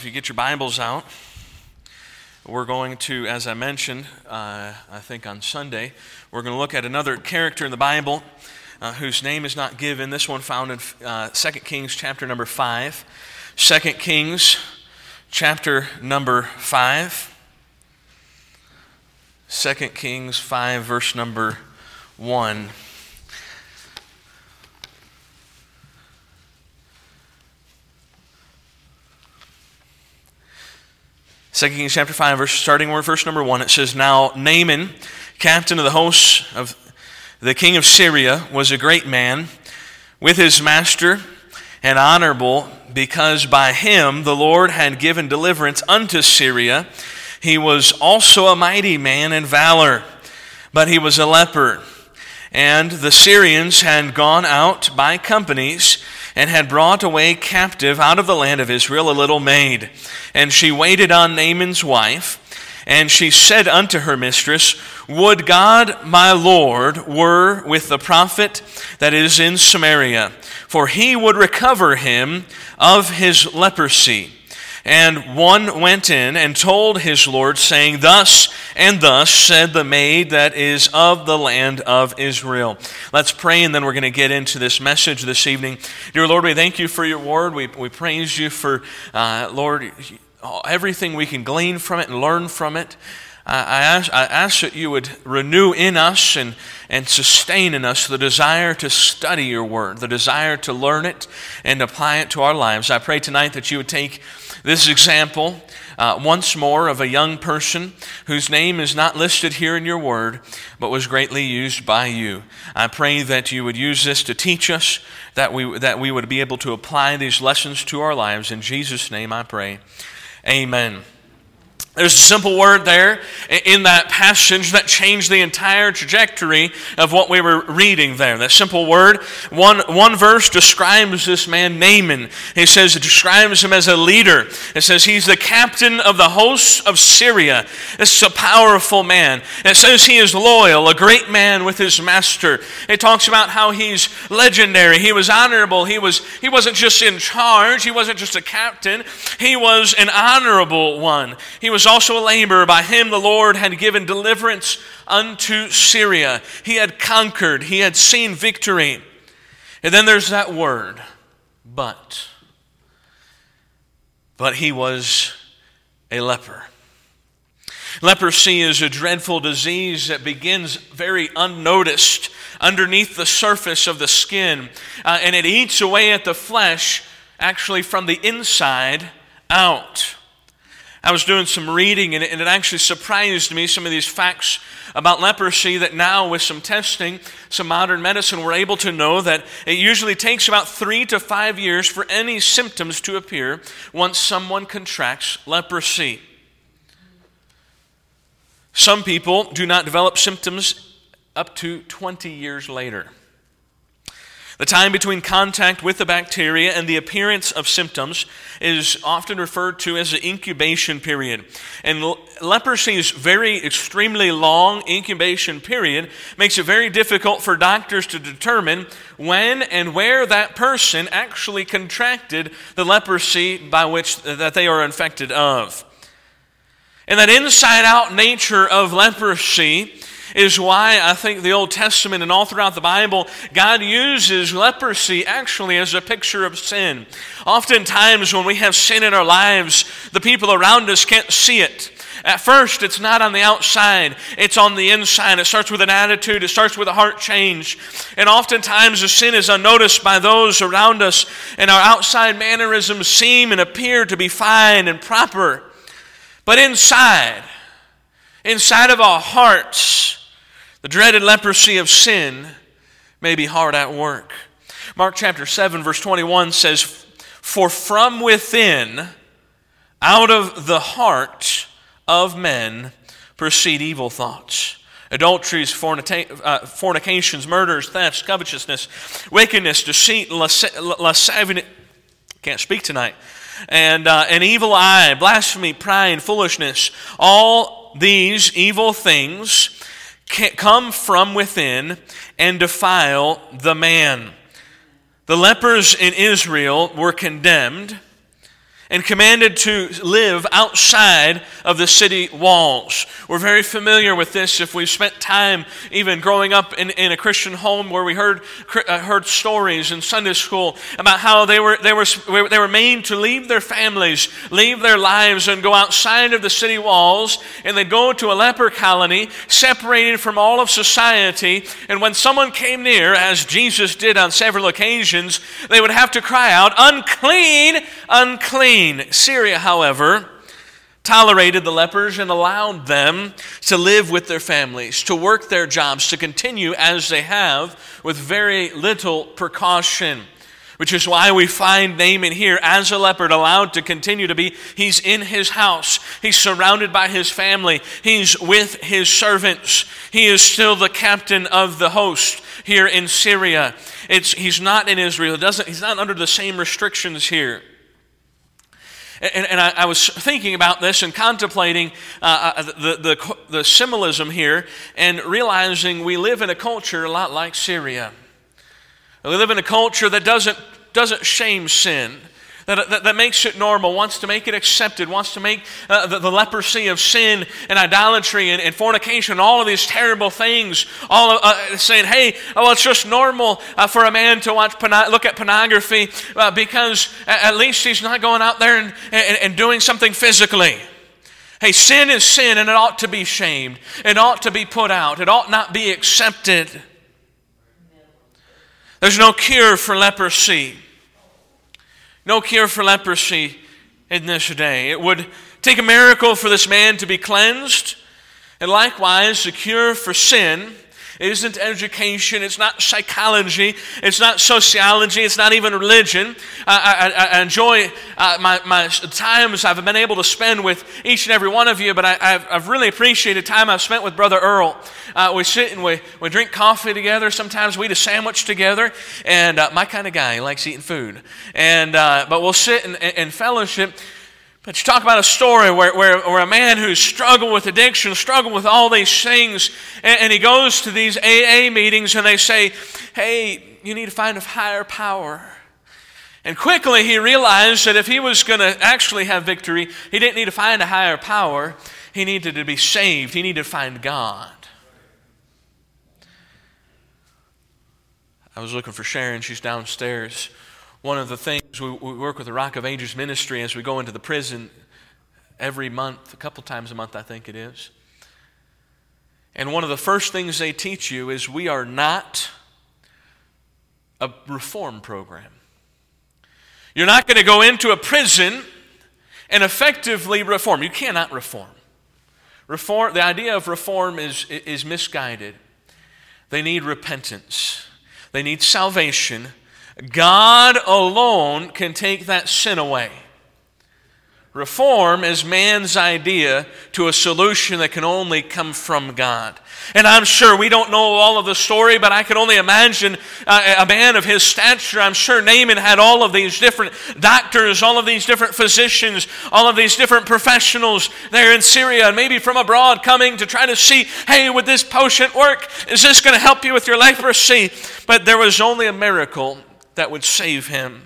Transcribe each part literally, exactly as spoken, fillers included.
If you get your Bibles out, we're going to, as I mentioned, uh, I think on Sunday, we're going to look at another character in the Bible uh, whose name is not given. This one found in uh, Second Kings chapter number five. Second Kings chapter number five. Second Kings five, verse number one. Second Kings chapter five, verse, starting with verse number one, it says, Now Naaman, captain of the hosts of the king of Syria, was a great man with his master and honorable, because by him the Lord had given deliverance unto Syria. He was also a mighty man in valor, but he was a leper. And the Syrians had gone out by companies and had brought away captive out of the land of Israel a little maid. And she waited on Naaman's wife, and she said unto her mistress, Would God my Lord were with the prophet that is in Samaria, for he would recover him of his leprosy. And one went in and told his Lord, saying, Thus and thus said the maid that is of the land of Israel. Let's pray, and then we're going to get into this message this evening. Dear Lord, we thank you for your word. We, we praise you for, uh, Lord, everything we can glean from it and learn from it. I ask, I ask that you would renew in us and, and sustain in us the desire to study your word, the desire to learn it and apply it to our lives. I pray tonight that you would take this example uh, once more of a young person whose name is not listed here in your word, but was greatly used by you. I pray that you would use this to teach us, that we, that we would be able to apply these lessons to our lives. In Jesus' name I pray. Amen. There's a simple word there in that passage that changed the entire trajectory of what we were reading there. That simple word, one, one verse describes this man Naaman. He says it describes him as a leader. It says he's the captain of the hosts of Syria. This is a powerful man. It says he is loyal, a great man with his master. It talks about how he's legendary. He was honorable. He, was, he wasn't just in charge. He wasn't just a captain. He was an honorable one. He was also a laborer. By him the Lord had given deliverance unto Syria. He had conquered. He had seen victory. And then there's that word, but. But he was a leper. Leprosy is a dreadful disease that begins very unnoticed underneath the surface of the skin. Uh, and it eats away at the flesh, actually from the inside out. I was doing some reading, and it, and it actually surprised me, some of these facts about leprosy, that now with some testing, some modern medicine, we're able to know that it usually takes about three to five years for any symptoms to appear once someone contracts leprosy. Some people do not develop symptoms up to twenty years later. The time between contact with the bacteria and the appearance of symptoms is often referred to as the incubation period. And leprosy's very extremely long incubation period makes it very difficult for doctors to determine when and where that person actually contracted the leprosy by which that they are infected of. And that inside-out nature of leprosy is why I think the Old Testament and all throughout the Bible, God uses leprosy actually as a picture of sin. Oftentimes when we have sin in our lives, the people around us can't see it. At first, it's not on the outside, it's on the inside. It starts with an attitude, it starts with a heart change. And oftentimes the sin is unnoticed by those around us, and our outside mannerisms seem and appear to be fine and proper. But inside, inside of our hearts, the dreaded leprosy of sin may be hard at work. Mark chapter seven, verse twenty-one says, For from within, out of the heart of men, proceed evil thoughts. Adulteries, fornica- uh, fornications, murders, thefts, covetousness, wickedness, deceit, lasciviousness. Can't speak tonight. And uh, an evil eye, blasphemy, pride, foolishness. All these evil things come from within and defile the man. The lepers in Israel were condemned, and commanded to live outside of the city walls. We're very familiar with this if we've spent time even growing up in, in a Christian home where we heard uh, heard stories in Sunday school about how they were they were they were made to leave their families, leave their lives, and go outside of the city walls, and they'd go to a leper colony separated from all of society. And when someone came near, as Jesus did on several occasions, they would have to cry out, "Unclean, unclean." Syria, however, tolerated the lepers and allowed them to live with their families, to work their jobs, to continue as they have with very little precaution. Which is why we find Naaman here as a leper, allowed to continue to be. He's in his house. He's surrounded by his family. He's with his servants. He is still the captain of the host here in Syria. It's, he's not in Israel. It doesn't, he's not under the same restrictions here. And, and I, I was thinking about this and contemplating uh, the, the, the symbolism here and realizing we live in a culture a lot like Syria. We live in a culture that doesn't, doesn't shame sin, that, that, that makes it normal, wants to make it accepted, wants to make uh, the, the leprosy of sin and idolatry and, and fornication, all of these terrible things, all of, uh, saying, hey, well, it's just normal uh, for a man to watch look at pornography uh, because at least he's not going out there and, and, and doing something physically. Hey, sin is sin, and it ought to be shamed. It ought to be put out. It ought not be accepted. There's no cure for leprosy. No cure for leprosy in this day. It would take a miracle for this man to be cleansed. And likewise, the cure for sin isn't education, it's not psychology, it's not sociology, it's not even religion. I, I, I enjoy uh, my, my times I've been able to spend with each and every one of you, but I, I've, I've really appreciated time I've spent with Brother Earl. Uh, we sit and we, we drink coffee together, sometimes we eat a sandwich together, and uh, my kind of guy, he likes eating food. And uh, but we'll sit and, and fellowship. But you talk about a story where, where, where a man who's struggled with addiction, struggled with all these things, and, and he goes to these A A meetings and they say, hey, you need to find a higher power. And quickly he realized that if he was going to actually have victory, he didn't need to find a higher power. He needed to be saved. He needed to find God. I was looking for Sharon. She's downstairs. One of the things, we, we work with the Rock of Ages ministry as we go into the prison every month, a couple times a month I think it is. And one of the first things they teach you is we are not a reform program. You're not going to go into a prison and effectively reform. You cannot reform. Reform. The idea of reform is, is misguided. They need repentance. They need salvation. God alone can take that sin away. Reform is man's idea to a solution that can only come from God. And I'm sure we don't know all of the story, but I can only imagine uh, a man of his stature. I'm sure Naaman had all of these different doctors, all of these different physicians, all of these different professionals there in Syria, and maybe from abroad coming to try to see, hey, would this potion work? Is this going to help you with your leprosy? But there was only a miracle that would save him.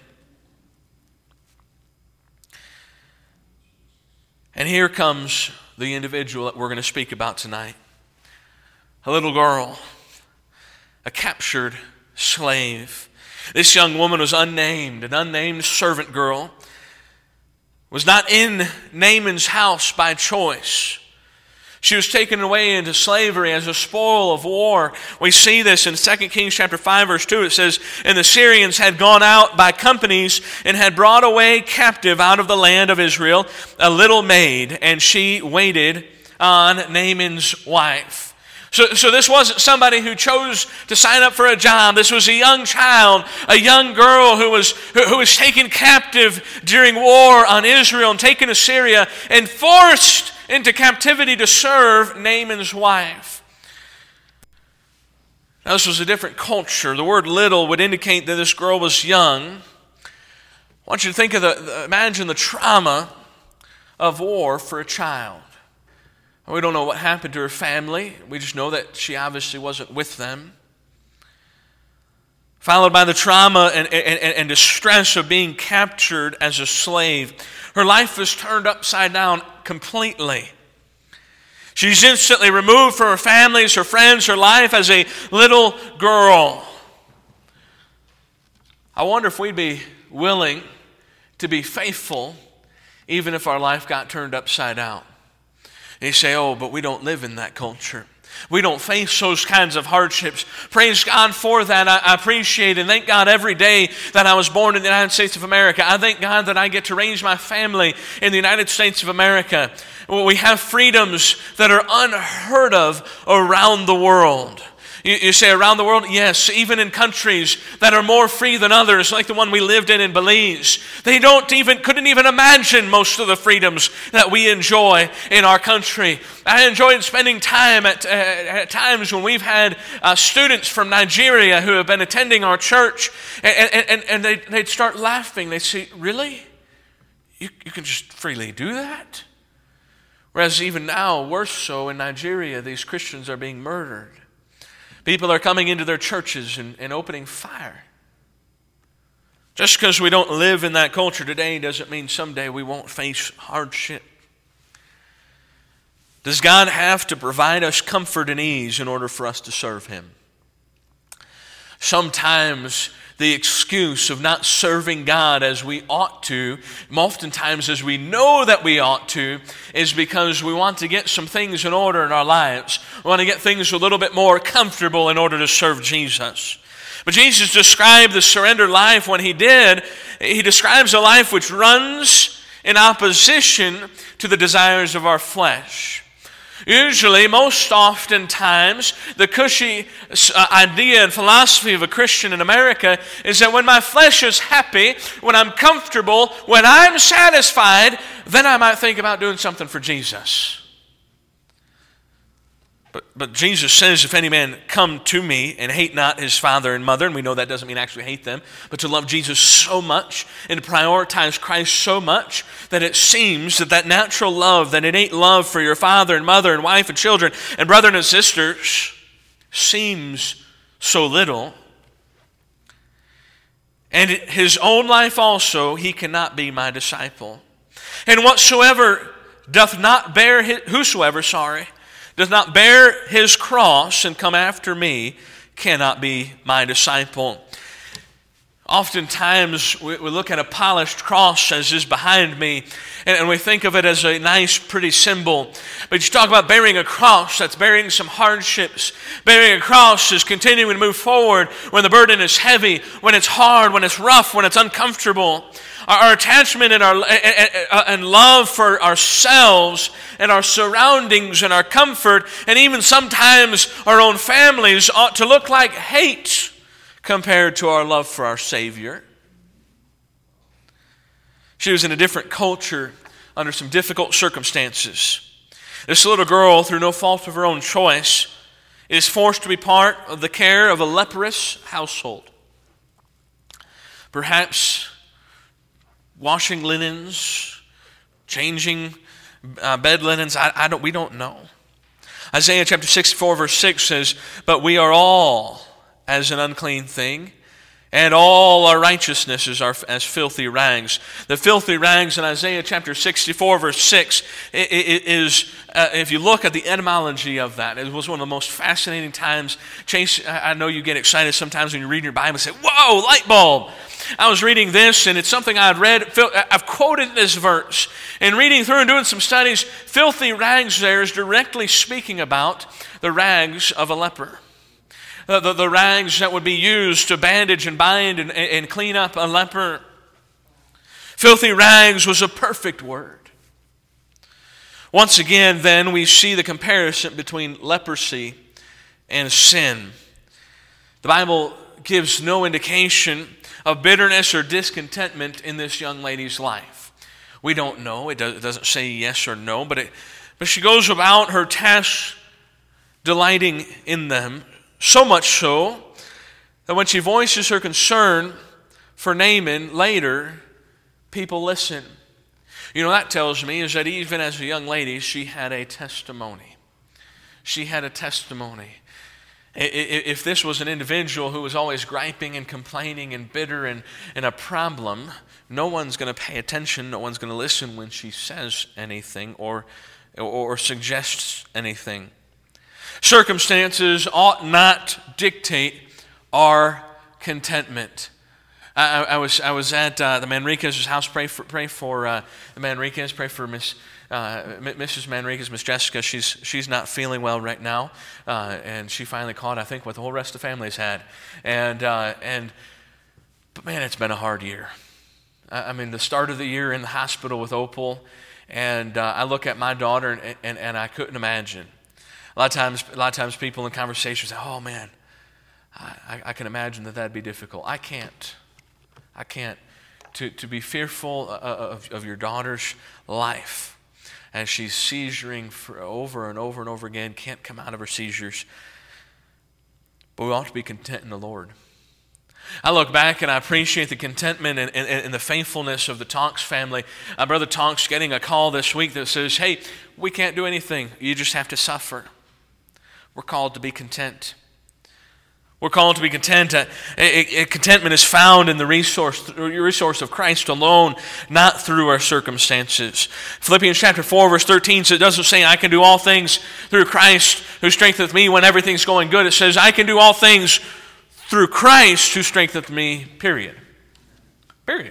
And here comes the individual that we're going to speak about tonight. A little girl, a captured slave. This young woman was unnamed, an unnamed servant girl, was not in Naaman's house by choice. She was taken away into slavery as a spoil of war. We see this in Second Kings chapter five, verse two. It says, and the Syrians had gone out by companies and had brought away captive out of the land of Israel a little maid, and she waited on Naaman's wife. So, so this wasn't somebody who chose to sign up for a job. This was a young child, a young girl who was, who, who was taken captive during war on Israel and taken to Syria and forced into captivity to serve Naaman's wife. Now, this was a different culture. The word little would indicate that this girl was young. I want you to think of the, the imagine the trauma of war for a child. We don't know what happened to her family. We just know that she obviously wasn't with them. followed by the trauma and, and, and distress of being captured as a slave. Her life was turned upside down completely. She's instantly removed from her families, her friends, her life as a little girl. I wonder if we'd be willing to be faithful even if our life got turned upside down. And you say, oh, but we don't live in that culture. We don't face those kinds of hardships. Praise God for that. I, I appreciate and thank God every day that I was born in the United States of America. I thank God that I get to raise my family in the United States of America. We have freedoms that are unheard of around the world. You, you say around the world? Yes, even in countries that are more free than others, like the one we lived in in Belize. They don't even, couldn't even imagine most of the freedoms that we enjoy in our country. I enjoyed spending time at, uh, at times when we've had uh, students from Nigeria who have been attending our church, and, and, and, and they'd, they'd start laughing. They'd say, really? You, you can just freely do that? Whereas even now, worse so in Nigeria, these Christians are being murdered. People are coming into their churches and, and opening fire. Just because we don't live in that culture today doesn't mean someday we won't face hardship. Does God have to provide us comfort and ease in order for us to serve Him? Sometimes the excuse of not serving God as we ought to, oftentimes as we know that we ought to, is because we want to get some things in order in our lives. We want to get things a little bit more comfortable in order to serve Jesus. But Jesus described the surrendered life when He did. He describes a life which runs in opposition to the desires of our flesh. Usually, most oftentimes, the cushy idea and philosophy of a Christian in America is that when my flesh is happy, when I'm comfortable, when I'm satisfied, then I might think about doing something for Jesus. But, but Jesus says, if any man come to me and hate not his father and mother, and we know that doesn't mean actually hate them, but to love Jesus so much and to prioritize Christ so much that it seems that that natural love, that innate love for your father and mother and wife and children and brother and sisters seems so little. And his own life also, he cannot be my disciple. And whatsoever doth not bear, his, whosoever, sorry, does not bear his cross and come after me cannot be my disciple. Oftentimes we, we look at a polished cross as is behind me, and, and we think of it as a nice, pretty symbol. But you talk about bearing a cross, that's bearing some hardships. Bearing a cross is continuing to move forward when the burden is heavy, when it's hard, when it's rough, when it's uncomfortable. Our attachment and our and love for ourselves and our surroundings and our comfort and even sometimes our own families ought to look like hate compared to our love for our Savior. She was in a different culture under some difficult circumstances. This little girl, through no fault of her own choice, is forced to be part of the care of a leprous household. Perhaps washing linens, changing uh, bed linens, I, I don't, we don't know. Isaiah chapter sixty-four verse six says, but we are all as an unclean thing, and all our righteousnesses are as filthy rags. The filthy rags in Isaiah chapter sixty-four verse six is, uh, if you look at the etymology of that, it was one of the most fascinating times. Chase, I know you get excited sometimes when you read your Bible and say, whoa, light bulb. I was reading this, and it's something I'd read. I've quoted this verse. And reading through and doing some studies, filthy rags there is directly speaking about the rags of a leper. The, the, the rags that would be used to bandage and bind and, and clean up a leper. Filthy rags was a perfect word. Once again, then, we see the comparison between leprosy and sin. The Bible gives no indication of bitterness or discontentment in this young lady's life. We don't know. It doesn't say yes or no, but, it, but she goes about her tasks delighting in them, so much so that when she voices her concern for Naaman later, people listen. You know, that tells me is that even as a young lady, she had a testimony. She had a testimony. If this was an individual who was always griping and complaining and bitter and, and a problem, no one's going to pay attention, no one's going to listen when she says anything or, or suggests anything. Circumstances ought not dictate our contentment. I, I was I was at uh, the Manriquez' house. Pray for pray for uh, the Manriquez. Pray for Miss uh, Missus Manriquez, Miss Jessica. She's she's not feeling well right now, uh, and she finally caught, I think, what the whole rest of the family's had. And uh, and but man, it's been a hard year. I, I mean, the start of the year in the hospital with Opal, and uh, I look at my daughter, and, and and I couldn't imagine. A lot of times, a lot of times, people in conversations say, "Oh man, I, I can imagine that that'd be difficult." I can't. I can't. To, to be fearful of, of your daughter's life as she's seizuring for over and over and over again, can't come out of her seizures. But we ought to be content in the Lord. I look back and I appreciate the contentment and, and, and the faithfulness of the Tonks family. Uh, Brother Tonks getting a call this week that says, "Hey, we can't do anything. You just have to suffer." We're called to be content. We're called to be content. Uh, contentment is found in the resource, resource of Christ alone, not through our circumstances. Philippians chapter four, verse thirteen, so it doesn't say, "I can do all things through Christ who strengtheneth me," when everything's going good. It says, "I can do all things through Christ who strengtheneth me," period. Period.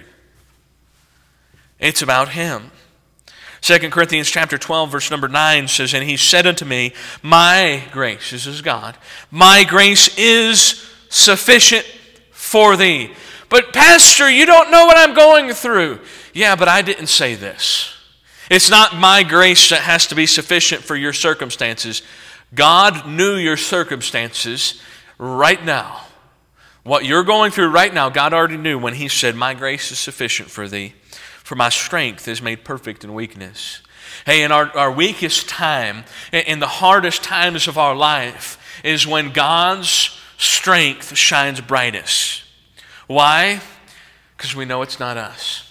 It's about Him. Second Corinthians chapter twelve, verse number nine says, "And He said unto me, My grace," this is God, "my grace is sufficient for thee." "But Pastor, you don't know what I'm going through." Yeah, but I didn't say this. It's not my grace that has to be sufficient for your circumstances. God knew your circumstances right now. What you're going through right now, God already knew when He said, "My grace is sufficient for thee. For my strength is made perfect in weakness." Hey, in our, our weakest time, in the hardest times of our life, is when God's strength shines brightest. Why? Because we know it's not us.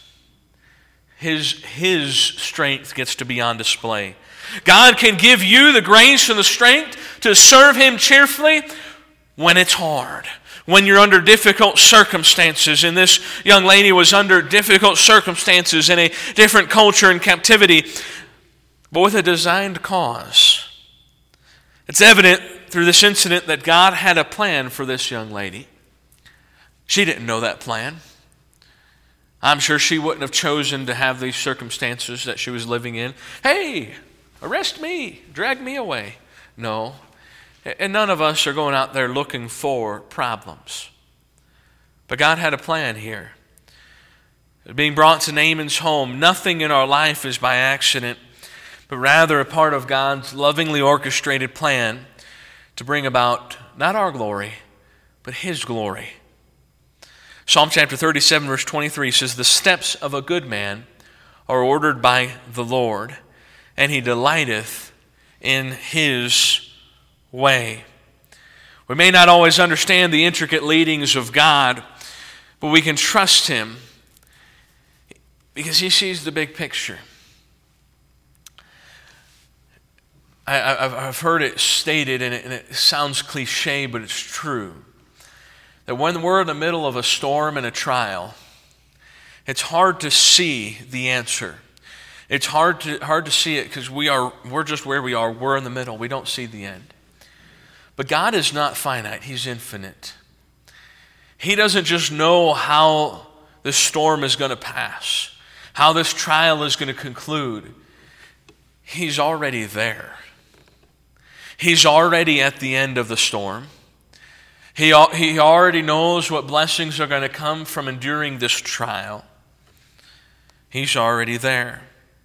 His, His strength gets to be on display. God can give you the grace and the strength to serve Him cheerfully when it's hard, when you're under difficult circumstances. And this young lady was under difficult circumstances in a different culture and captivity, but with a designed cause. It's evident through this incident that God had a plan for this young lady. She didn't know that plan. I'm sure she wouldn't have chosen to have these circumstances that she was living in. "Hey, arrest me, drag me away." No. And none of us are going out there looking for problems. But God had a plan here. Being brought to Naaman's home, nothing in our life is by accident, but rather a part of God's lovingly orchestrated plan to bring about not our glory, but His glory. Psalm chapter thirty-seven, verse twenty-three says, "The steps of a good man are ordered by the Lord, and He delighteth in His way." We may not always understand the intricate leadings of God, but we can trust Him because He sees the big picture. I, I've heard it stated, and it, and it sounds cliche, but it's true, that when we're in the middle of a storm and a trial, it's hard to see the answer. It's hard to hard to see it because we are we're just where we are. We're in the middle. We don't see the end. But God is not finite. He's infinite. He doesn't just know how this storm is going to pass, how this trial is going to conclude. He's already there. He's already at the end of the storm. He, he already knows what blessings are going to come from enduring this trial. He's already there.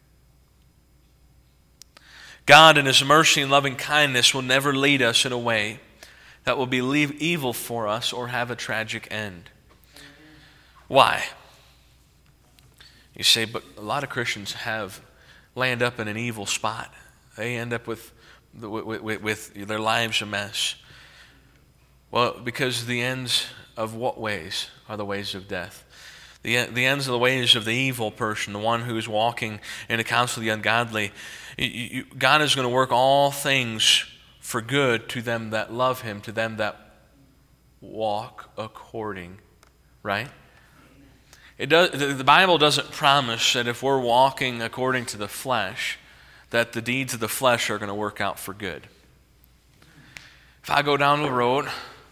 God in His mercy and loving kindness will never lead us in a way that will be evil for us or have a tragic end. Why? You say, but a lot of Christians have land up in an evil spot. They end up with, with, with, with their lives a mess. Well, because the ends of what ways are the ways of death? The, the ends of the ways of the evil person, the one who is walking in the counsel of the ungodly. You, you, God is going to work all things for good to them that love him, to them that walk according, right? It does, the Bible doesn't promise that if we're walking according to the flesh, that the deeds of the flesh are going to work out for good. If I go down the road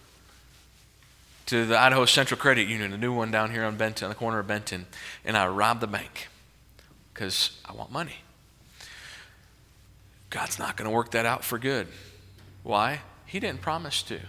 to the Idaho Central Credit Union, a new one down here on Benton, on the corner of Benton, and I rob the bank because I want money, God's not going to work that out for good. Why? He didn't promise to.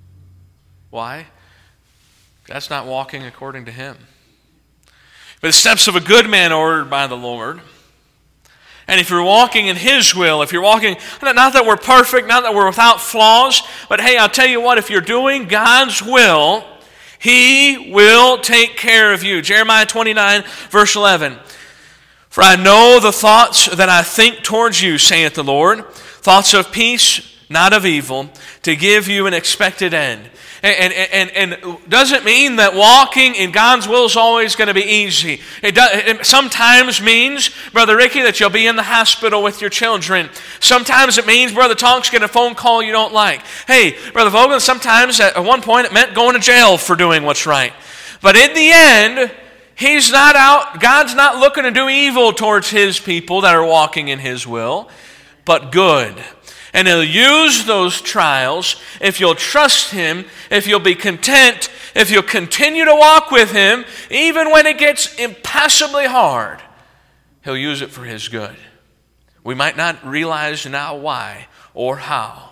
Why? That's not walking according to him. But the steps of a good man are ordered by the Lord. And if you're walking in his will, if you're walking, not that we're perfect, not that we're without flaws, but hey, I'll tell you what, if you're doing God's will, he will take care of you. Jeremiah twenty-nine, verse eleven. For I know the thoughts that I think towards you, saith the Lord, thoughts of peace, not of evil, to give you an expected end. And, and, and, and doesn't mean that walking in God's will is always going to be easy. It, does, it sometimes means, Brother Ricky, that you'll be in the hospital with your children. Sometimes it means Brother Tonk's getting a phone call you don't like. Hey, Brother Vogel, sometimes at one point it meant going to jail for doing what's right. But in the end, he's not out, God's not looking to do evil towards his people that are walking in his will, but good. And he'll use those trials if you'll trust him, if you'll be content, if you'll continue to walk with him, even when it gets impassably hard. He'll use it for his good. We might not realize now why or how.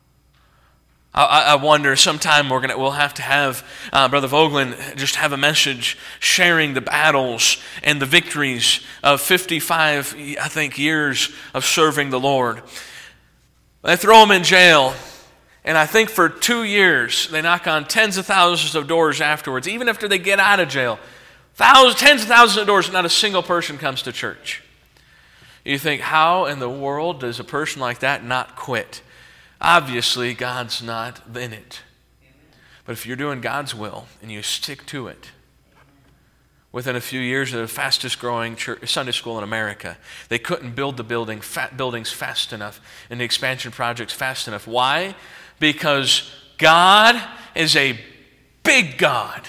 I, I wonder sometime we're gonna we'll have to have uh, Brother Vogelin just have a message sharing the battles and the victories of fifty-five, I think, years of serving the Lord. They throw him in jail, and I think for two years they knock on tens of thousands of doors afterwards. Even after they get out of jail, thousands, tens of thousands of doors, not a single person comes to church. You think, how in the world does a person like that not quit? Obviously, God's not in it. But if you're doing God's will and you stick to it, within a few years, the fastest growing church, Sunday school in America. They couldn't build the building, fat buildings fast enough and the expansion projects fast enough. Why? Because God is a big God.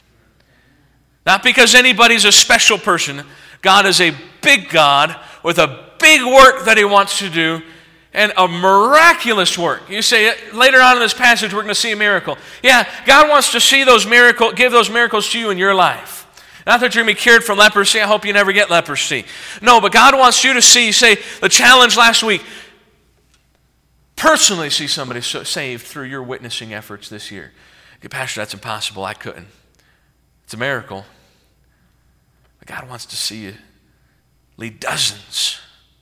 Not because anybody's a special person. God is a big God with a big work that he wants to do and a miraculous work. You say, later on in this passage, we're going to see a miracle. Yeah, God wants to see those miracles, give those miracles to you in your life. Not that you're going to be cured from leprosy. I hope you never get leprosy. No, but God wants you to see, say, the challenge last week, personally see somebody saved through your witnessing efforts this year. Okay, Pastor, that's impossible. I couldn't. It's a miracle. But God wants to see you lead dozens.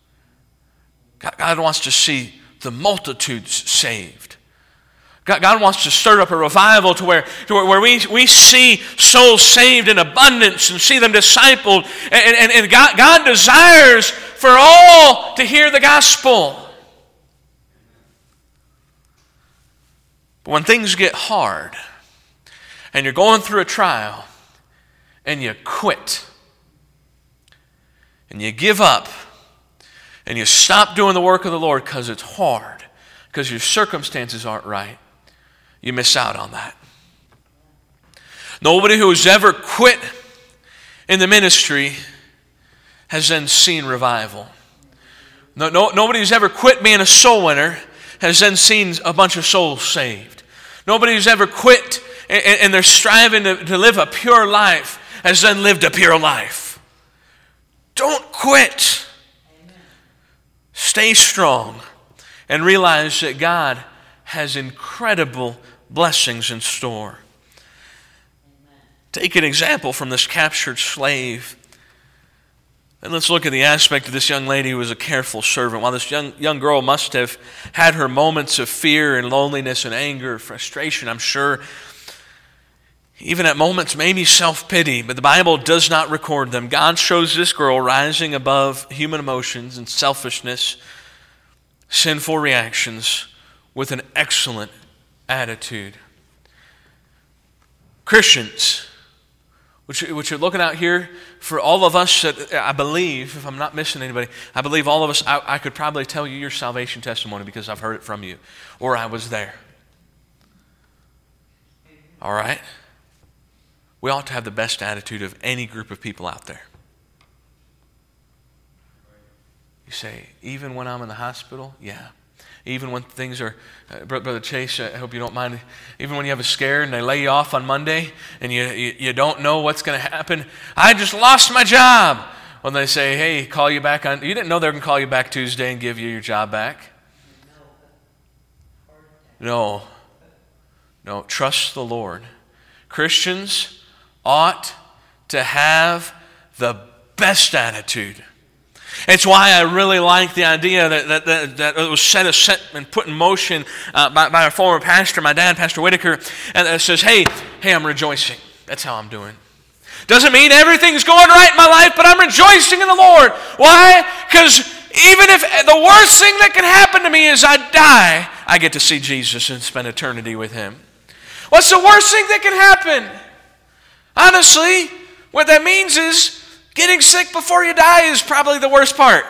God, God wants to see the multitudes saved. God wants to stir up a revival to where, to where we, we see souls saved in abundance and see them discipled. And, and, and God, God desires for all to hear the gospel. But when things get hard and you're going through a trial and you quit and you give up and you stop doing the work of the Lord because it's hard, because your circumstances aren't right, you miss out on that. Nobody who's ever quit in the ministry has then seen revival. No, no, nobody who's ever quit being a soul winner has then seen a bunch of souls saved. Nobody who's ever quit and, and they're striving to, to live a pure life has then lived a pure life. Don't quit. Stay strong and realize that God has incredible blessings in store. Amen. Take an example from this captured slave. And let's look at the aspect of this young lady who was a careful servant. While this young, young girl must have had her moments of fear and loneliness and anger, frustration, I'm sure, even at moments maybe self-pity, but the Bible does not record them. God shows this girl rising above human emotions and selfishness, sinful reactions, with an excellent attitude. Christians, What, you, what you're looking out here for all of us, that I believe, if I'm not missing anybody, I believe all of us, I, I could probably tell you your salvation testimony because I've heard it from you, or I was there. All right? We ought to have the best attitude of any group of people out there. You say, even when I'm in the hospital? Yeah. Even when things are, uh, Brother Chase, I hope you don't mind, even when you have a scare and they lay you off on Monday and you, you, you don't know what's going to happen. I just lost my job. When they say, hey, call you back on, you didn't know they were going to call you back Tuesday and give you your job back. No. No, trust the Lord. Christians ought to have the best attitude. It's why I really like the idea that that, that, that it was set, set and put in motion uh, by, by a former pastor, my dad, Pastor Whitaker, and it says, hey, hey, I'm rejoicing. That's how I'm doing. Doesn't mean everything's going right in my life, but I'm rejoicing in the Lord. Why? Because even if the worst thing that can happen to me is I die, I get to see Jesus and spend eternity with Him. What's the worst thing that can happen? Honestly, what that means is getting sick before you die is probably the worst part.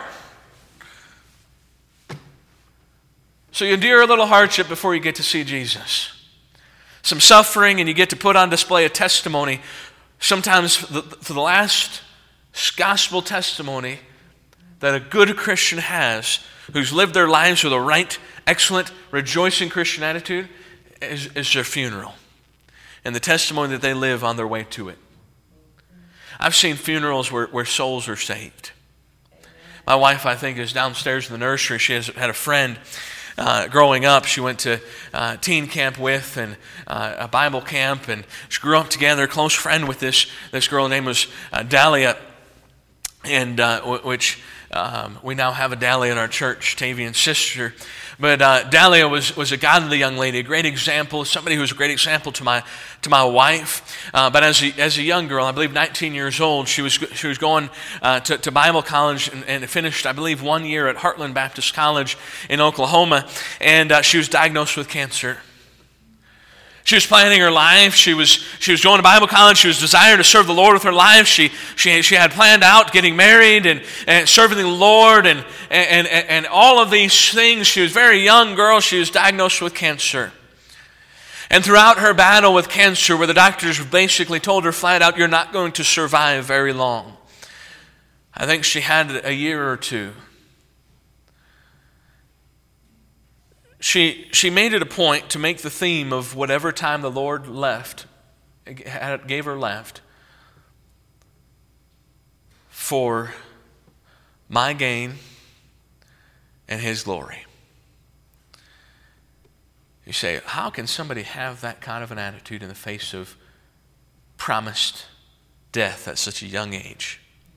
So you endure a little hardship before you get to see Jesus. Some suffering, and you get to put on display a testimony. Sometimes for the last gospel testimony that a good Christian has, who's lived their lives with a right, excellent, rejoicing Christian attitude, is, is their funeral. And the testimony that they live on their way to it. I've seen funerals where, where souls are saved. My wife, I think, is downstairs in the nursery. She has had a friend uh, growing up. She went to uh, teen camp with and uh, a Bible camp, and she grew up together. A close friend with this this girl. Her name was uh, Dahlia, and uh, w- which um, we now have a Dahlia in our church, Tavian's sister. But uh, Dahlia was, was a godly young lady, a great example, somebody who was a great example to my to my wife. Uh, but as a, as a young girl, I believe nineteen years old, she was she was going uh, to, to Bible college and, and finished, I believe, one year at Heartland Baptist College in Oklahoma, and uh, she was diagnosed with cancer. She was planning her life. She was she was going to Bible college. She was desiring to serve the Lord with her life. She she she had planned out getting married and, and serving the Lord and, and, and, and all of these things. She was a very young girl. She was diagnosed with cancer. And throughout her battle with cancer, where the doctors basically told her flat out, you're not going to survive very long. I think she had a year or two. She she made it a point to make the theme of whatever time the Lord left, gave her left, for my gain and His glory. You say, how can somebody have that kind of an attitude in the face of promised death at such a young age?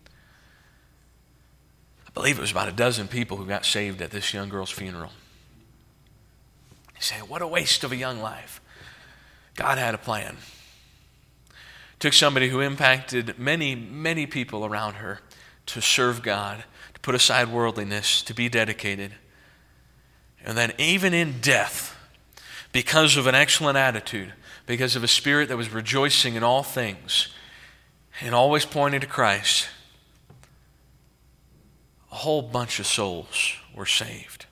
I believe it was about a dozen people who got saved at this young girl's funeral. You say, what a waste of a young life. God had a plan. Took somebody who impacted many, many people around her to serve God, to put aside worldliness, to be dedicated. And then even in death, because of an excellent attitude, because of a spirit that was rejoicing in all things, and always pointing to Christ, a whole bunch of souls were saved.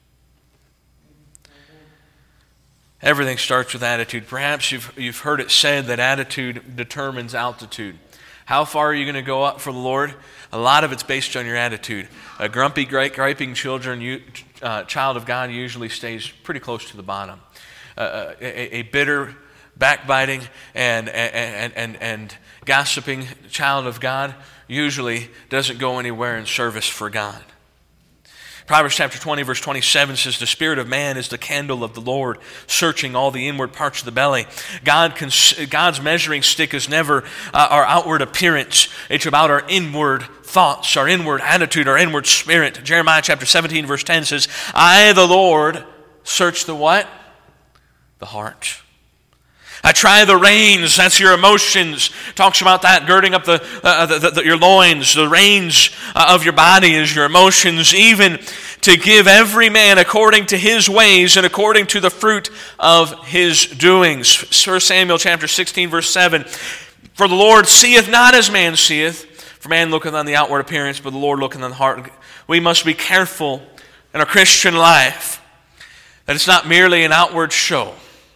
Everything starts with attitude. Perhaps you've, you've heard it said that attitude determines altitude. How far are you going to go up for the Lord? A lot of it's based on your attitude. A grumpy, griping children, you, uh, child of God usually stays pretty close to the bottom. Uh, a, a bitter, backbiting, and, and, and, and gossiping child of God usually doesn't go anywhere in service for God. Proverbs chapter twenty, verse twenty-seven says, the spirit of man is the candle of the Lord, searching all the inward parts of the belly. God can, God's measuring stick is never uh, our outward appearance. It's about our inward thoughts, our inward attitude, our inward spirit. Jeremiah chapter seventeen, verse ten says, I, the Lord, search the what? The heart. I try the reins, that's your emotions. Talks about that, girding up the, uh, the, the, the your loins. The reins uh, of your body is your emotions, even to give every man according to his ways and according to the fruit of his doings. First Samuel chapter sixteen, verse seven. For the Lord seeth not as man seeth, for man looketh on the outward appearance, but the Lord looketh on the heart. We must be careful in our Christian life that it's not merely an outward show,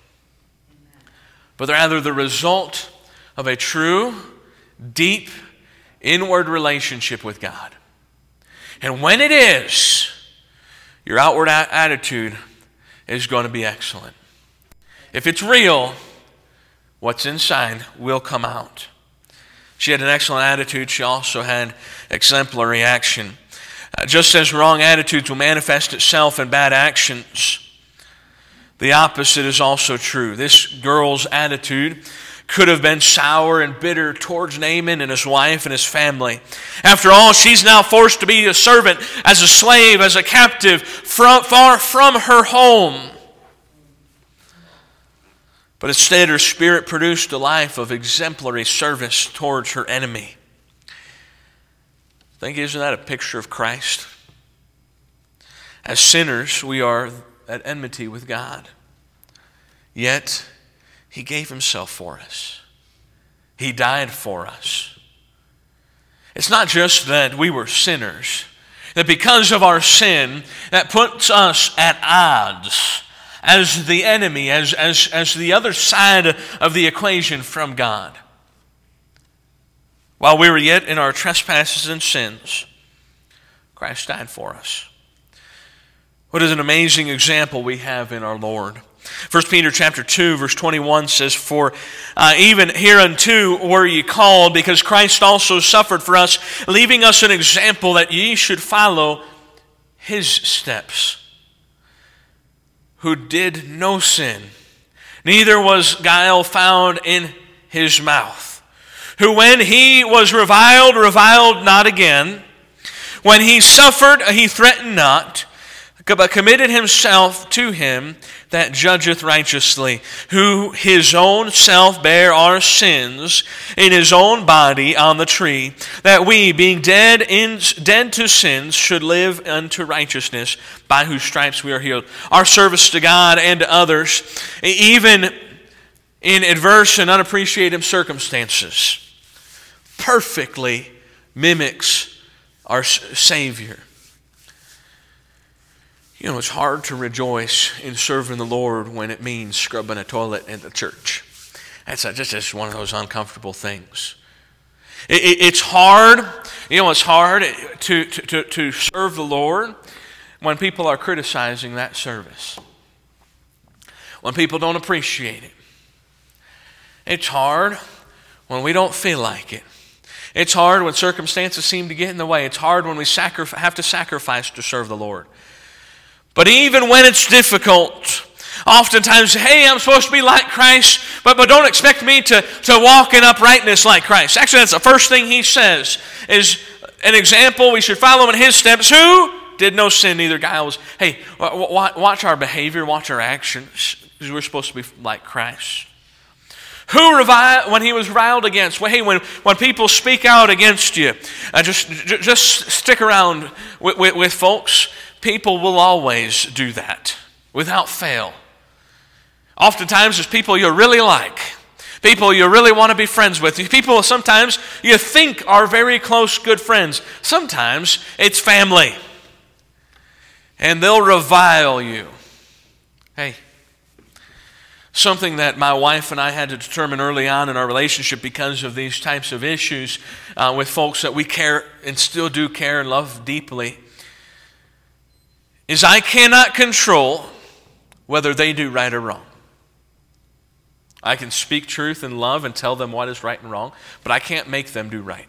but rather the result of a true, deep, inward relationship with God. And when it is, your outward a- attitude is going to be excellent. If it's real, what's inside will come out. She had an excellent attitude. She also had exemplary action. Uh, just as wrong attitudes will manifest itself in bad actions, the opposite is also true. This girl's attitude could have been sour and bitter towards Naaman and his wife and his family. After all, she's now forced to be a servant, as a slave, as a captive, from, far from her home. But instead, her spirit produced a life of exemplary service towards her enemy. I think, isn't that a picture of Christ? As sinners, we are at enmity with God. Yet, He gave Himself for us. He died for us. It's not just that we were sinners, that because of our sin, that puts us at odds as the enemy, as, as, as the other side of the equation from God. While we were yet in our trespasses and sins, Christ died for us. What is an amazing example we have in our Lord. First Peter chapter two, verse twenty-one says, For uh, even hereunto were ye called, because Christ also suffered for us, leaving us an example that ye should follow His steps, who did no sin, neither was guile found in His mouth, who when He was reviled, reviled not again. When He suffered, He threatened not, but committed Himself to Him that judgeth righteously, who His own self bare our sins in His own body on the tree, that we, being dead in dead to sins, should live unto righteousness, by whose stripes we are healed. Our service to God and to others, even in adverse and unappreciated circumstances, perfectly mimics our Savior. You know, it's hard to rejoice in serving the Lord when it means scrubbing a toilet in the church. That's just, just one of those uncomfortable things. It, it, it's hard, you know, it's hard to, to, to serve the Lord when people are criticizing that service, when people don't appreciate it. It's hard when we don't feel like it. It's hard when circumstances seem to get in the way. It's hard when we sacrif- have to sacrifice to serve the Lord. But even when it's difficult, oftentimes, hey, I'm supposed to be like Christ, but, but don't expect me to, to walk in uprightness like Christ. Actually, that's the first thing He says, is an example we should follow in His steps. Who did no sin, neither guile was. Hey, watch our behavior, watch our actions, because we're supposed to be like Christ. Who reviled when He was reviled against? Well, hey, when, when people speak out against you, uh, just, just stick around with, with, with folks. People will always do that, without fail. Oftentimes, it's people you really like, people you really want to be friends with, people sometimes you think are very close, good friends. Sometimes it's family, and they'll revile you. Hey, something that my wife and I had to determine early on in our relationship because of these types of issues uh, with folks that we care and still do care and love deeply, is I cannot control whether they do right or wrong. I can speak truth in love and tell them what is right and wrong, but I can't make them do right.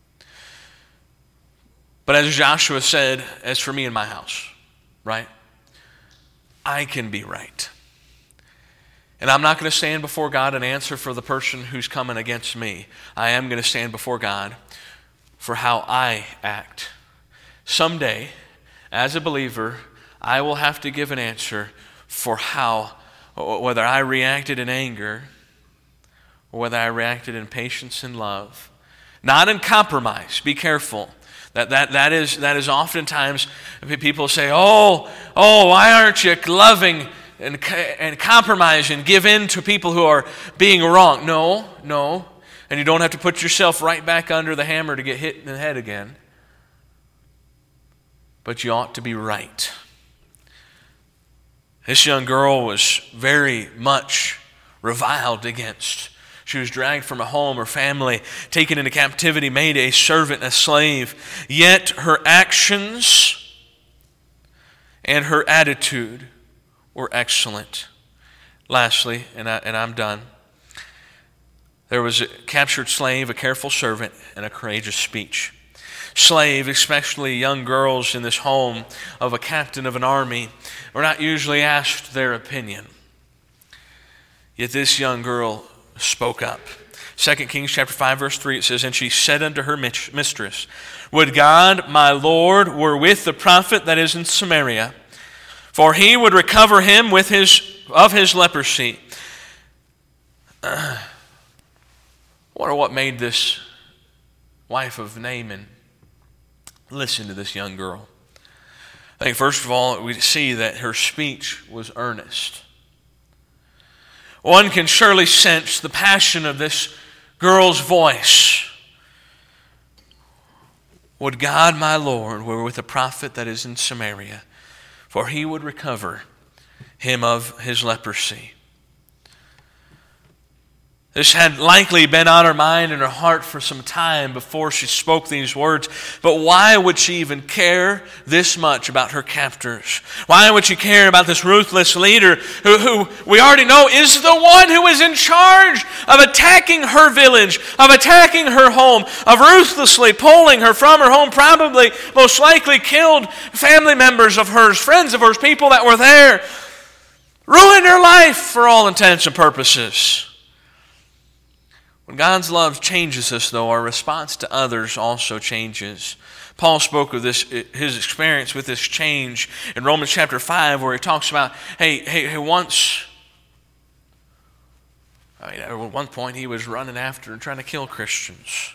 But as Joshua said, as for me and my house, right? I can be right. And I'm not going to stand before God and answer for the person who's coming against me. I am going to stand before God for how I act. Someday, as a believer, I will have to give an answer for how, whether I reacted in anger or whether I reacted in patience and love. Not in compromise. Be careful. That, that, that, is, that is oftentimes people say, oh, oh, why aren't you loving and, and compromise and give in to people who are being wrong? No, no. And you don't have to put yourself right back under the hammer to get hit in the head again. But you ought to be right. This young girl was very much reviled against. She was dragged from a home, her family taken into captivity, made a servant, a slave. Yet her actions and her attitude were excellent. Lastly, and, I, and I'm done, there was a captured slave, a careful servant, and a courageous speech. Slave, especially young girls in this home of a captain of an army, were not usually asked their opinion. Yet this young girl spoke up. Second Kings chapter five, verse three, it says, "And she said unto her mistress, Would God my Lord were with the prophet that is in Samaria, for he would recover him with his of his leprosy." Uh, I wonder what made this wife of Naaman listen to this young girl. I think first of all, we see that her speech was earnest. One can surely sense the passion of this girl's voice. "Would God my Lord were with a prophet that is in Samaria, for he would recover him of his leprosy." This had likely been on her mind and her heart for some time before she spoke these words. But why would she even care this much about her captors? Why would she care about this ruthless leader who, who we already know is the one who is in charge of attacking her village, of attacking her home, of ruthlessly pulling her from her home, probably most likely killed family members of hers, friends of hers, people that were there, ruined her life for all intents and purposes. When God's love changes us, though, our response to others also changes. Paul spoke of this, his experience with this change in Romans chapter five, where he talks about, hey, hey, hey once, I mean, at one point he was running after and trying to kill Christians.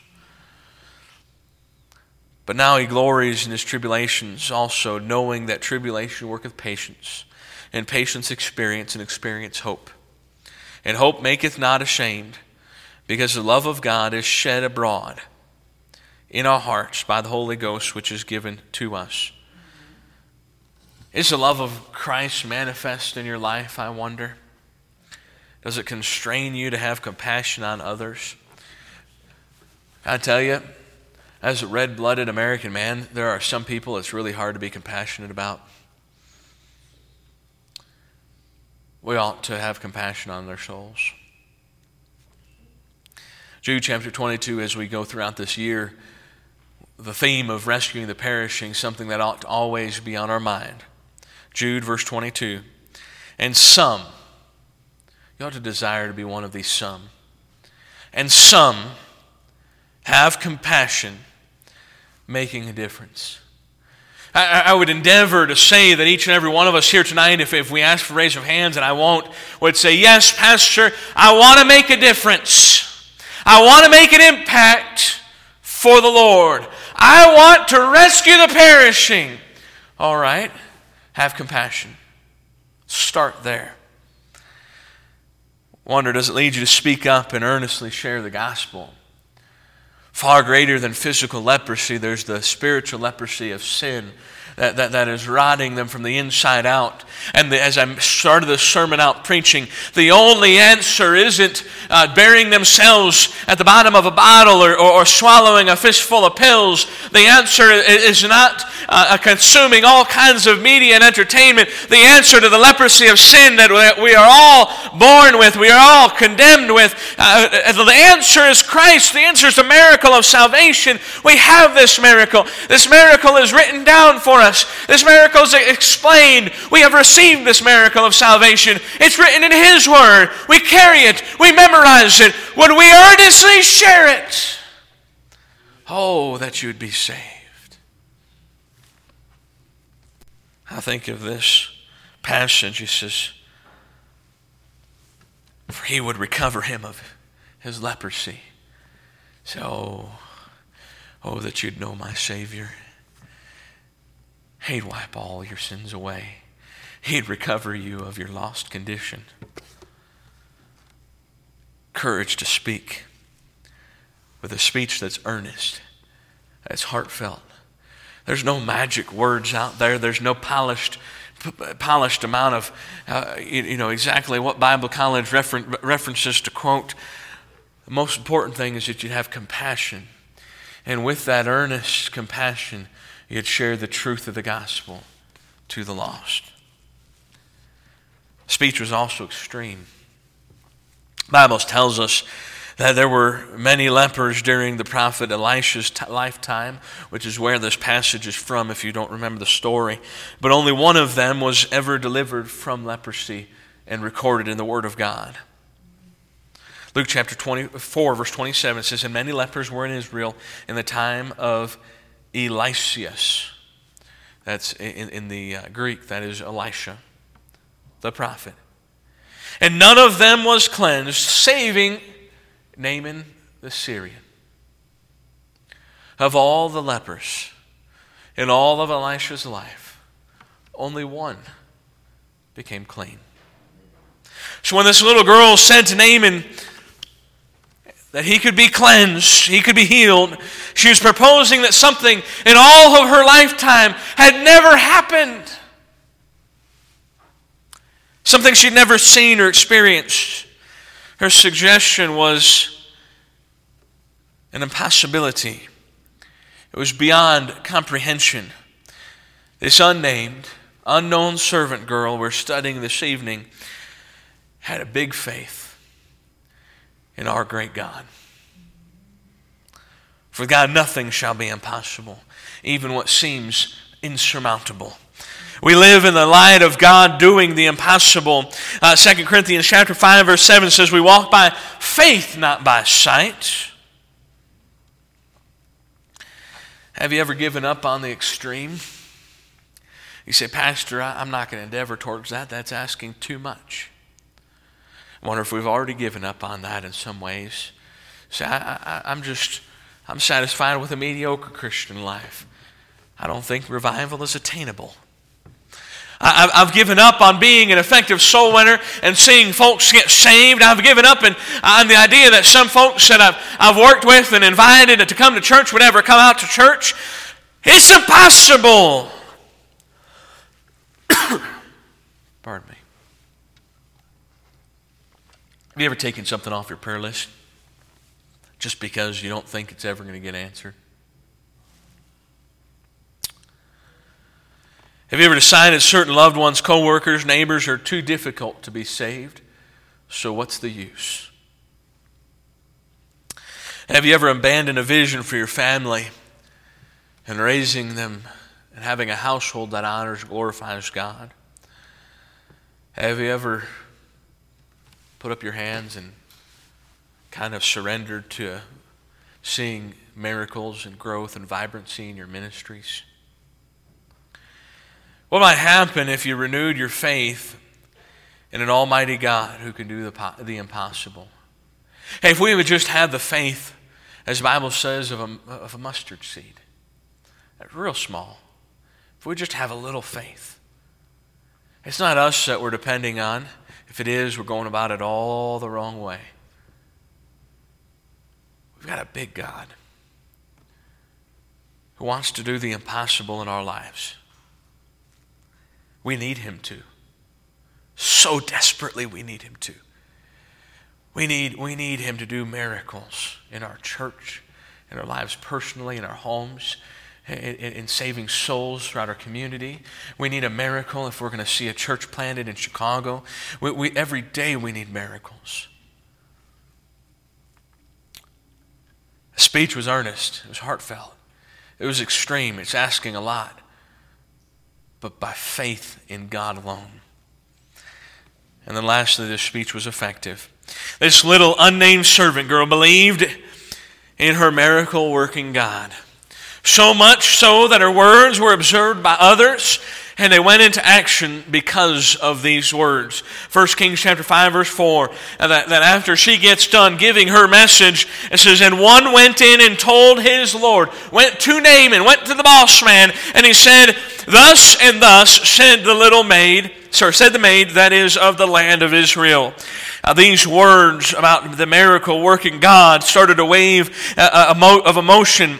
But now he glories in his tribulations also, knowing that tribulation worketh patience, and patience experience, and experience hope. And hope maketh not ashamed, because the love of God is shed abroad in our hearts by the Holy Ghost, which is given to us. Is the love of Christ manifest in your life, I wonder? Does it constrain you to have compassion on others? I tell you, as a red-blooded American man, there are some people it's really hard to be compassionate about. We ought to have compassion on their souls. Jude chapter twenty-two, as we go throughout this year, the theme of rescuing the perishing, something that ought to always be on our mind. Jude verse twenty-two, "And some," you ought to desire to be one of these some, "and some have compassion, making a difference." I, I would endeavor to say that each and every one of us here tonight, if, if we ask for raise of hands, and I won't, would say, "Yes, Pastor, I want to make a difference. I want to make an impact for the Lord. I want to rescue the perishing." All right, have compassion. Start there. Wonder, does it lead you to speak up and earnestly share the gospel? Far greater than physical leprosy, there's the spiritual leprosy of sin that, that, that is rotting them from the inside out. And the, as I started this sermon out preaching, the only answer isn't uh, burying themselves at the bottom of a bottle or, or, or swallowing a fistful of pills. The answer is not uh, consuming all kinds of media and entertainment. The answer to the leprosy of sin that we are all born with, we are all condemned with, uh, the answer is Christ. The answer is the miracle of salvation. We have this miracle. This miracle is written down for us. This miracle is explained. We have received this miracle of salvation. It's written in His Word. We carry it. We memorize it. When we earnestly share it, oh, that you would be saved. I think of this passage. He says, "For He would recover him of his leprosy." So, oh, that you'd know my Savior. He'd wipe all your sins away. He'd recover you of your lost condition. Courage to speak. with a speech that's earnest, that's heartfelt. There's no magic words out there. There's no polished polished amount of, uh, you, you know, exactly what Bible college referen- references to quote. The most important thing is that you have compassion. And with that earnest compassion, you'd share the truth of the gospel to the lost. Speech was also extreme. The Bible tells us that there were many lepers during the prophet Elisha's t- lifetime, which is where this passage is from if you don't remember the story. But only one of them was ever delivered from leprosy and recorded in the Word of God. Luke chapter twenty-four, verse twenty-seven says, "And many lepers were in Israel in the time of Eliseus." That's in, in the uh, Greek, that is Elisha, the prophet. "And none of them was cleansed, saving Naaman the Syrian." Of all the lepers in all of Elisha's life, only one became clean. So when this little girl said to Naaman that he could be cleansed, he could be healed, she was proposing that something in all of her lifetime had never happened. Something she'd never seen or experienced. Her suggestion was an impossibility. It was beyond comprehension. This unnamed, unknown servant girl we're studying this evening had a big faith in our great God. For God, nothing shall be impossible, even what seems insurmountable. We live in the light of God doing the impossible. Uh, Second Corinthians chapter five, verse seven says, "We walk by faith, not by sight." Have you ever given up on the extreme? You say, "Pastor, I, I'm not going to endeavor towards that. That's asking too much." I wonder if we've already given up on that in some ways. Say, I, I, I'm just, I'm satisfied with a mediocre Christian life. I don't think revival is attainable. I, I've given up on being an effective soul winner and seeing folks get saved. I've given up on, on the idea that some folks that I've, I've worked with and invited to come to church would ever come out to church. It's impossible. Pardon me. Have you ever taken something off your prayer list just because you don't think it's ever going to get answered? Have you ever decided certain loved ones, co-workers, neighbors are too difficult to be saved? So what's the use? Have you ever abandoned a vision for your family and raising them and having a household that honors and glorifies God? Have you ever put up your hands and kind of surrendered to seeing miracles and growth and vibrancy in your ministries? What might happen if you renewed your faith in an almighty God who can do the, the impossible? Hey, if we would just have the faith, as the Bible says, of a, of a mustard seed, that's real small. If we just have a little faith. It's not us that we're depending on. If it is, we're going about it all the wrong way. We've got a big God who wants to do the impossible in our lives. We need Him to. So desperately we need Him to. We need, we need Him to do miracles in our church, in our lives personally, in our homes, in, in, in saving souls throughout our community. We need a miracle if we're going to see a church planted in Chicago. We, we, every day we need miracles. The speech was earnest. It was heartfelt. It was extreme. It's asking a lot. But by faith in God alone. And then lastly, this speech was effective. This little unnamed servant girl believed in her miracle-working God. So much so that her words were observed by others, And they went into action because of these words. First Kings chapter five, verse four, that, that after she gets done giving her message, it says, and one went in and told his Lord, went to Naaman, went to the boss man, and he said, thus and thus said the little maid, sorry, said the maid that is of the land of Israel. Uh, these words about the miracle working God started a wave uh, of emotion,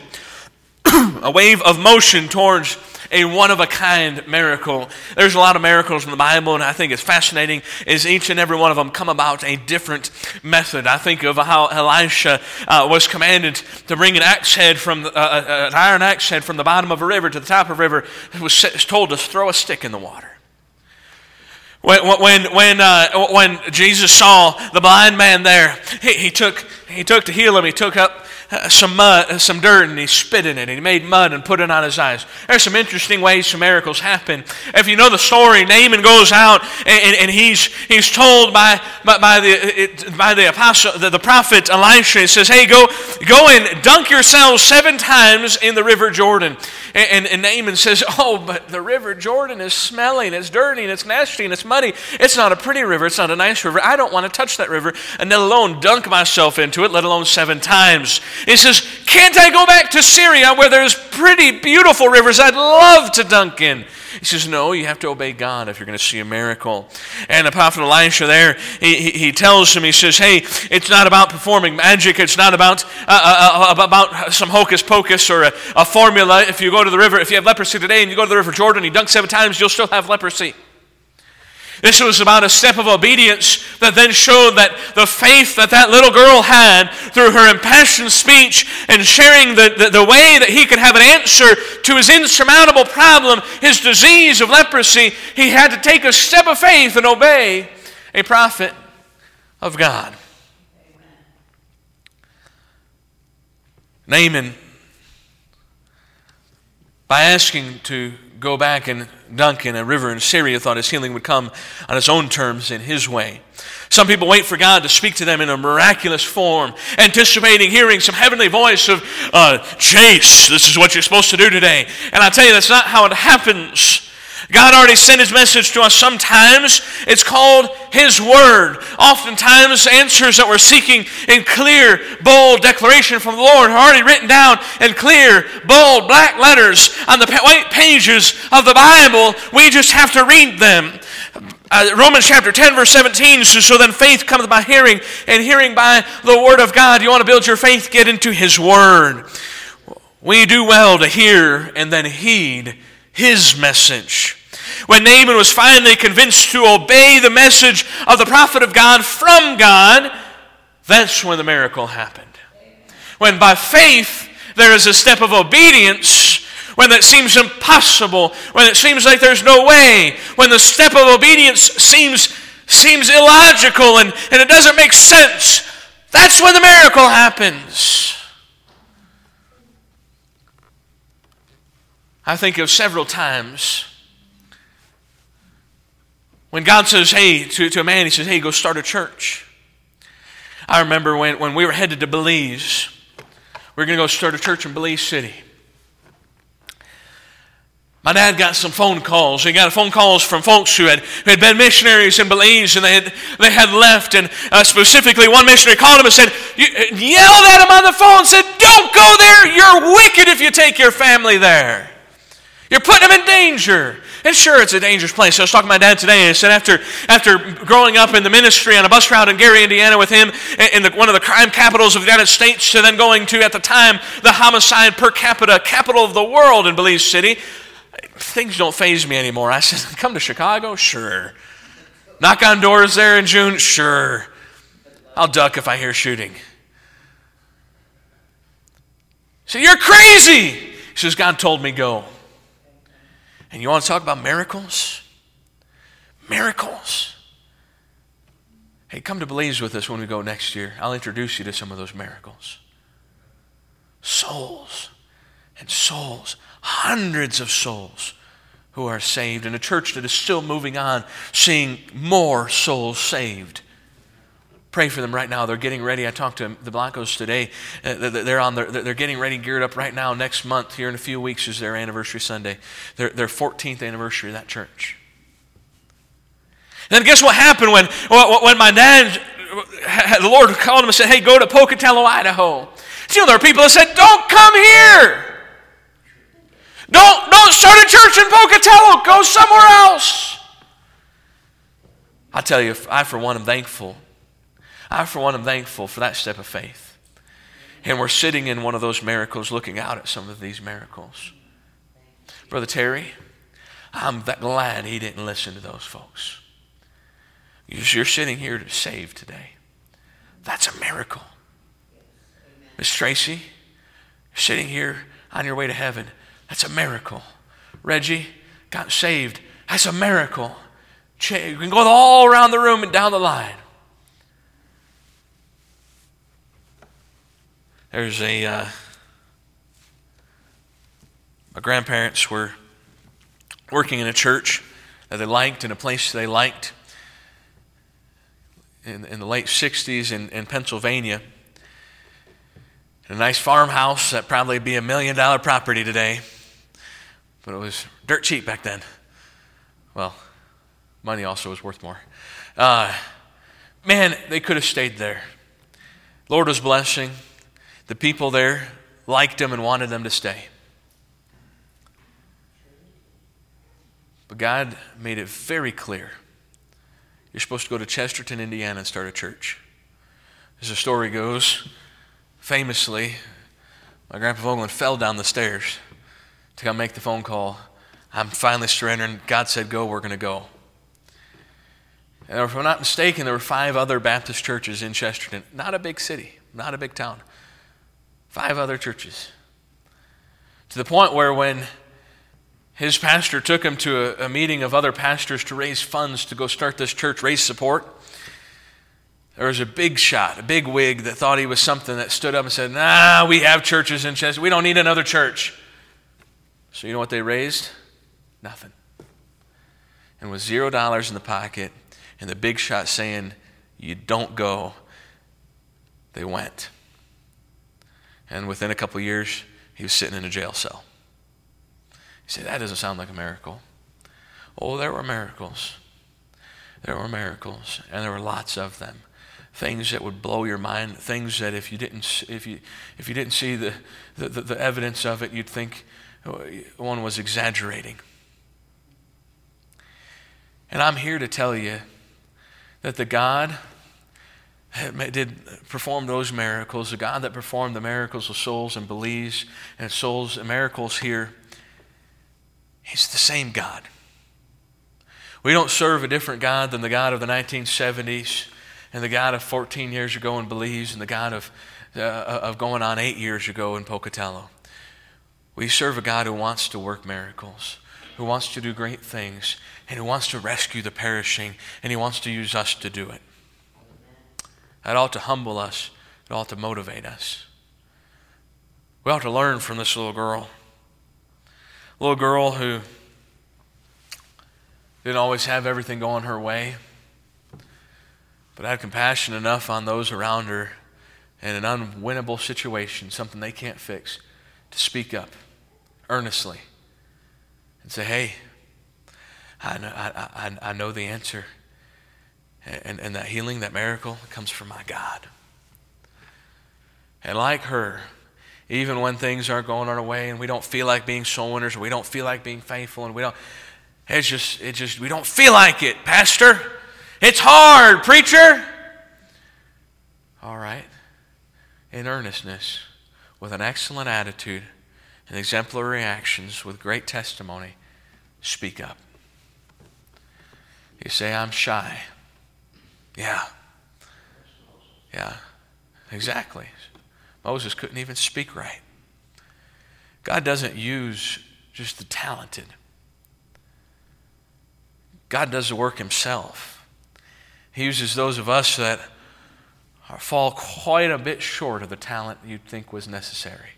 a wave of motion towards a one-of-a-kind miracle. There's a lot of miracles in the Bible, and I think it's fascinating is each and every one of them come about a different method. I think of how Elisha uh, was commanded to bring an axe head from the, uh, an iron axe head from the bottom of a river to the top of a river. He was told to throw a stick in the water. When when when, uh, when Jesus saw the blind man there, he, he took he took to heal him. He took up uh, some mud, uh, some dirt, and he spit in it. And he made mud and put it on his eyes. There's some interesting ways some miracles happen. If you know the story, Naaman goes out and, and, and he's he's told by by, by the it, by the apostle, the, the prophet Elisha. He says, "Hey, go go and dunk yourselves seven times in the river Jordan." And, and, and Naaman says, "Oh, but the river Jordan is smelly, and it's dirty, and it's nasty, and it's muddy. It's not a pretty river. It's not a nice river. I don't want to touch that river, and let alone dunk myself into it, let alone seven times." He says, "Can't I go back to Syria where there's pretty, beautiful rivers I'd love to dunk in?" He says, "No, you have to obey God if you're going to see a miracle." And the prophet Elisha there, he, he, he tells him, he says, "Hey, it's not about performing magic. It's not about uh, uh, about some hocus pocus or a, a formula. If you go to the river, if you have leprosy today and you go to the river Jordan, you dunk seven times, you'll still have leprosy." This was about a step of obedience that then showed that the faith that that little girl had through her impassioned speech and sharing the, the, the way that he could have an answer to his insurmountable problem, his disease of leprosy. He had to take a step of faith and obey a prophet of God. Naaman, by asking to go back and dunk in a river in Syria, thought his healing would come on his own terms, in his way. Some people wait for God to speak to them in a miraculous form, anticipating hearing some heavenly voice of, uh, Chase, this is what you're supposed to do today. And I tell you, that's not how it happens. God already sent His message to us sometimes. It's called His Word. Oftentimes, answers that we're seeking in clear, bold declaration from the Lord are already written down in clear, bold, black letters on the white pages of the Bible. We just have to read them. Uh, Romans chapter ten, verse seventeen says, "So then faith cometh by hearing, and hearing by the Word of God." You want to build your faith? Get into His Word. We do well to hear and then heed His message. When Naaman was finally convinced to obey the message of the prophet of God from God, that's when the miracle happened. When by faith there is a step of obedience, when that seems impossible, when it seems like there's no way, when the step of obedience seems, seems illogical and, and it doesn't make sense, that's when the miracle happens. I think of several times when God says, hey, to, to a man, He says, hey, go start a church. I remember when, when we were headed to Belize, we were going to go start a church in Belize City. My dad got some phone calls. He got phone calls from folks who had, who had been missionaries in Belize, and they had, they had left. And uh, specifically, one missionary called him and said, yelled at him on the phone and said, "Don't go there. You're wicked if you take your family there. You're putting them in danger." And sure, it's a dangerous place. I was talking to my dad today, and I said after after growing up in the ministry on a bus route in Gary, Indiana with him, in the, one of the crime capitals of the United States, to then going to, at the time, the homicide per capita capital of the world in Belize City, things don't faze me anymore. I said, come to Chicago? Sure. Knock on doors there in June? Sure. I'll duck if I hear shooting. So you're crazy. He says, God told me go. And you want to talk about miracles? Miracles. Hey, come to Belize with us when we go next year. I'll introduce you to some of those miracles. Souls and souls. Hundreds of souls who are saved. And a church that is still moving on, seeing more souls saved Pray for them right now. They're getting ready. I talked to the Blancos today. Uh, they're on. Their, they're getting ready, geared up right now. Next month, here in a few weeks, is their anniversary Sunday. Their their fourteenth anniversary of that church. And then guess what happened when when my dad, the Lord called him and said, "Hey, go to Pocatello, Idaho." So, you know, there are people that said, "Don't come here. Don't don't start a church in Pocatello. Go somewhere else." I tell you, I for one am thankful. I, for one, am thankful for that step of faith. And we're sitting in one of those miracles, looking out at some of these miracles. Brother Terry, I'm that glad he didn't listen to those folks. You're sitting here saved today. That's a miracle. Miss Tracy, you're sitting here on your way to heaven. That's a miracle. Reggie got saved. That's a miracle. You can go all around the room and down the line. There's a, uh, my grandparents were working in a church that they liked, in a place they liked, in, in the late sixties in, in Pennsylvania. A nice farmhouse that probably be a million dollar property today, but it was dirt cheap back then. Well, money also was worth more. Uh, man, they could have stayed there. Lord was blessing. The people there liked them and wanted them to stay. But God made it very clear. You're supposed to go to Chesterton, Indiana and start a church. As the story goes, famously, my Grandpa Vogelin fell down the stairs to come make the phone call. I'm finally surrendering. God said, go, we're going to go. And if I'm not mistaken, there were five other Baptist churches in Chesterton. Not a big city, not a big town. Five other churches. To the point where when his pastor took him to a, a meeting of other pastors to raise funds to go start this church, raise support, there was a big shot, a big wig that thought he was something that stood up and said, nah, we have churches in Chester. We don't need another church. So you know what they raised? Nothing. And with zero dollars in the pocket and the big shot saying, you don't go, they went. And within a couple of years, he was sitting in a jail cell. You say, that doesn't sound like a miracle. Oh, there were miracles. There were miracles, and there were lots of them. Things that would blow your mind, things that if you didn't if you if you didn't see the, the, the, the evidence of it, you'd think one was exaggerating. And I'm here to tell you that the God that did perform those miracles, the God that performed the miracles of souls in Belize and souls and miracles here, He's the same God. We don't serve a different God than the God of the nineteen seventies and the God of fourteen years ago in Belize and the God of, uh, of going on eight years ago in Pocatello. We serve a God who wants to work miracles, who wants to do great things, and who wants to rescue the perishing, and He wants to use us to do it. That ought to humble us. It ought to motivate us. We ought to learn from this little girl. Little girl who didn't always have everything going her way, but had compassion enough on those around her in an unwinnable situation, something they can't fix, to speak up earnestly and say, hey, I know, I, I, I know the answer. And, and that healing, that miracle comes from my God. And like her, even when things aren't going our way and we don't feel like being soul winners, or we don't feel like being faithful, and we don't, it's just, it just, we don't feel like it, Pastor. It's hard, preacher. All right. In earnestness, with an excellent attitude and exemplary actions, with great testimony, speak up. You say, I'm shy. Yeah. Yeah. Exactly. Moses couldn't even speak right. God doesn't use just the talented. God does the work Himself. He uses those of us that are, fall quite a bit short of the talent you'd think was necessary.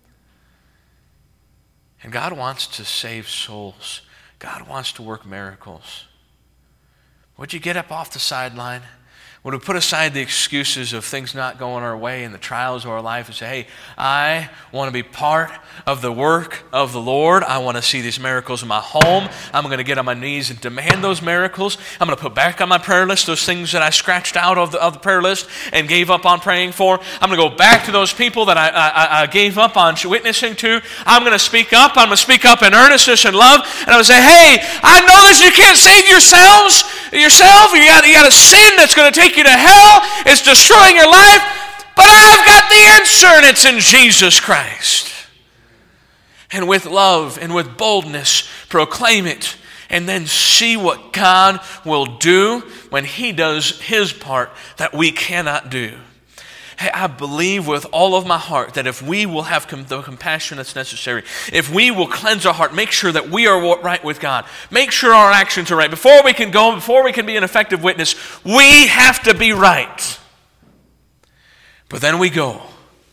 And God wants to save souls. God wants to work miracles. Would you get up off the sideline? Would we put aside the excuses of things not going our way and the trials of our life and say, hey, I want to be part of the work of the Lord. I want to see these miracles in my home. I'm going to get on my knees and demand those miracles. I'm going to put back on my prayer list those things that I scratched out of the, of the prayer list and gave up on praying for. I'm going to go back to those people that I, I, I gave up on witnessing to. I'm going to speak up. I'm going to speak up in earnestness and love. And I'm going to say, hey, I know this. You can't save yourselves, yourself. You got, you got a sin that's going to take you to hell. It's destroying your life. But I've got the answer, and it's in Jesus Christ. And with love and with boldness, proclaim it. And then see what God will do when He does His part that we cannot do. Hey, I believe with all of my heart that if we will have com- the compassion that's necessary, if we will cleanse our heart, make sure that we are right with God, make sure our actions are right, before we can go, before we can be an effective witness, we have to be right. But then we go,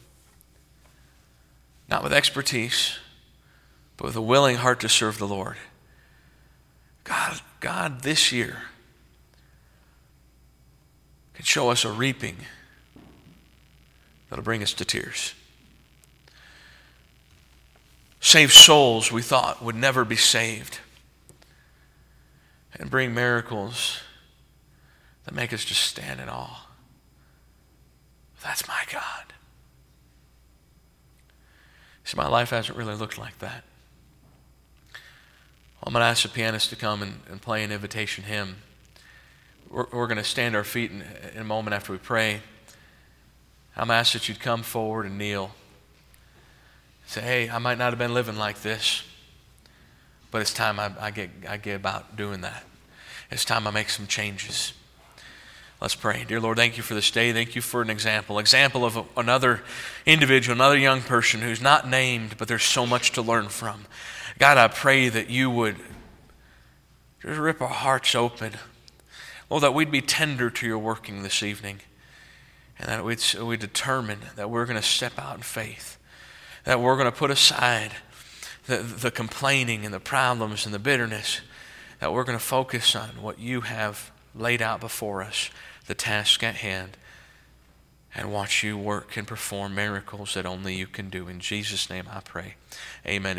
not with expertise, but with a willing heart to serve the Lord. God, God this year can show us a reaping that'll bring us to tears. Save souls we thought would never be saved. And bring miracles that make us just stand in awe. That's my God. See, my life hasn't really looked like that. I'm going to ask the pianist to come and, and play an invitation hymn. We're, we're going to stand our feet in, in a moment after we pray. I'm going to ask that you'd come forward and kneel. Say, hey, I might not have been living like this, but it's time I, I get I get about doing that. It's time I make some changes. Let's pray. Dear Lord, thank you for this day. Thank you for an example. Example of a, another individual, another young person who's not named, but there's so much to learn from. God, I pray that you would just rip our hearts open. Lord, that we'd be tender to your working this evening. And that we'd, we determine that we're going to step out in faith. That we're going to put aside the, the complaining and the problems and the bitterness. That we're going to focus on what you have laid out before us, the task at hand, and watch you work and perform miracles that only you can do. In Jesus' name I pray. Amen.